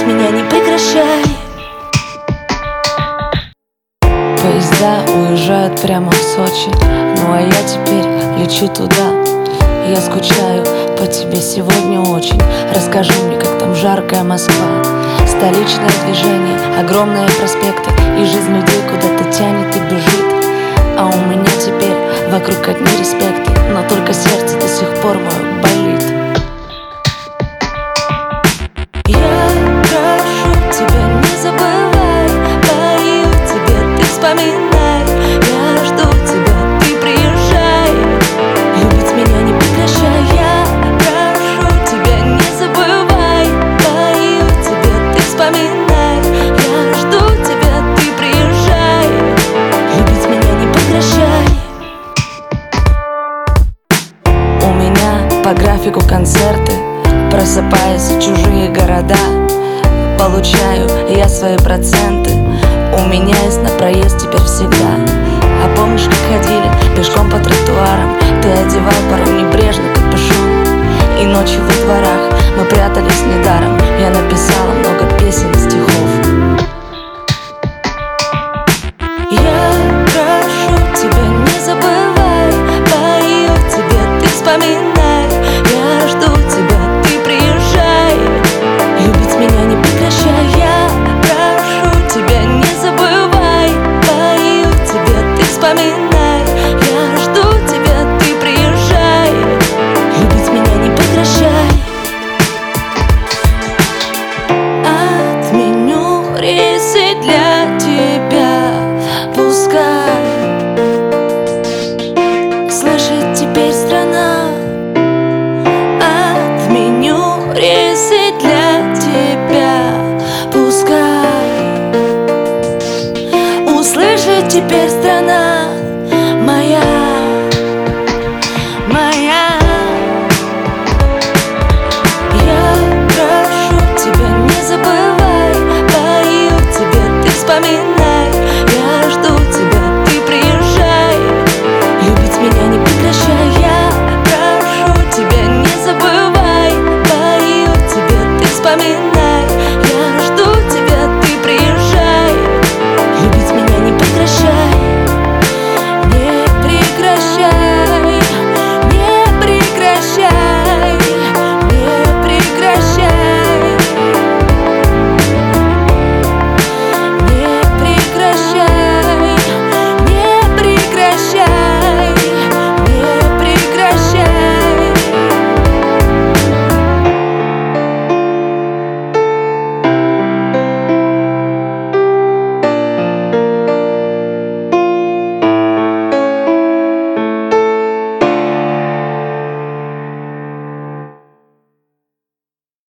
Любить меня не прекращай. Поезда уезжают прямо в Сочи, ну а я теперь лечу туда. Я скучаю по тебе сегодня очень. Расскажи мне, как там жаркая Москва. Столичное движение, огромные проспекты, и жизнь людей куда-то тянет и бежит. А у меня теперь вокруг одни респекты, но только сердце до сих пор мое болит. Я прошу тебя, не забывай, пою тебе, ты вспоминай. Я жду тебя, ты приезжай. Любить меня не прекращай. Я прошу тебя, не забывай, пою тебе, ты вспоминай. Я жду тебя, ты приезжай. Любить меня не прекращай. У меня по графику концерты, просыпаясь в чужие города. Получаю я свои проценты, у меня есть на проезд теперь всегда. А помнишь, как ходили пешком по тротуарам? Ты одевал порой небрежно капюшон, и ночью во дворах мы прятались недаром. Я написала много песен и стихов. Я прошу тебя, не забывай, пою тебе, ты вспоминай. Я жду тебя, ты приезжай. Любить меня не прекращай. Я прошу тебя, не забывай, пою тебе, ты вспоминай. Я жду тебя, ты приезжай. Любить меня не прекращай. Отменю рейсы для тебя, пускай слышит теперь страна. Отменю рейсы для тебя, пускай услышит теперь страна моя, моя. Я прошу тебя, не забывай, пою тебе, ты вспоминай. Я жду тебя, ты приезжай. Любить меня не прекращай. Я прошу тебя, не забывай, пою тебе, ты вспоминай.